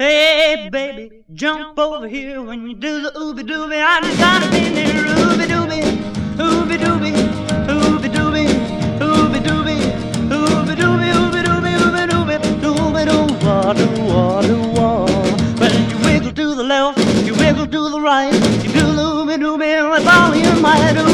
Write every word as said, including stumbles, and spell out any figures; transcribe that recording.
Hey, baby, jump over here when you do the ooby dooby. I just gotta be there, ooby dooby, ooby dooby, ooby dooby, ooby dooby, ooby dooby, ooby dooby, ooby dooby, dooby doo wah doo wah doo wah. Well, you wiggle to the left, you wiggle to the right, you do the ooby dooby with all your might.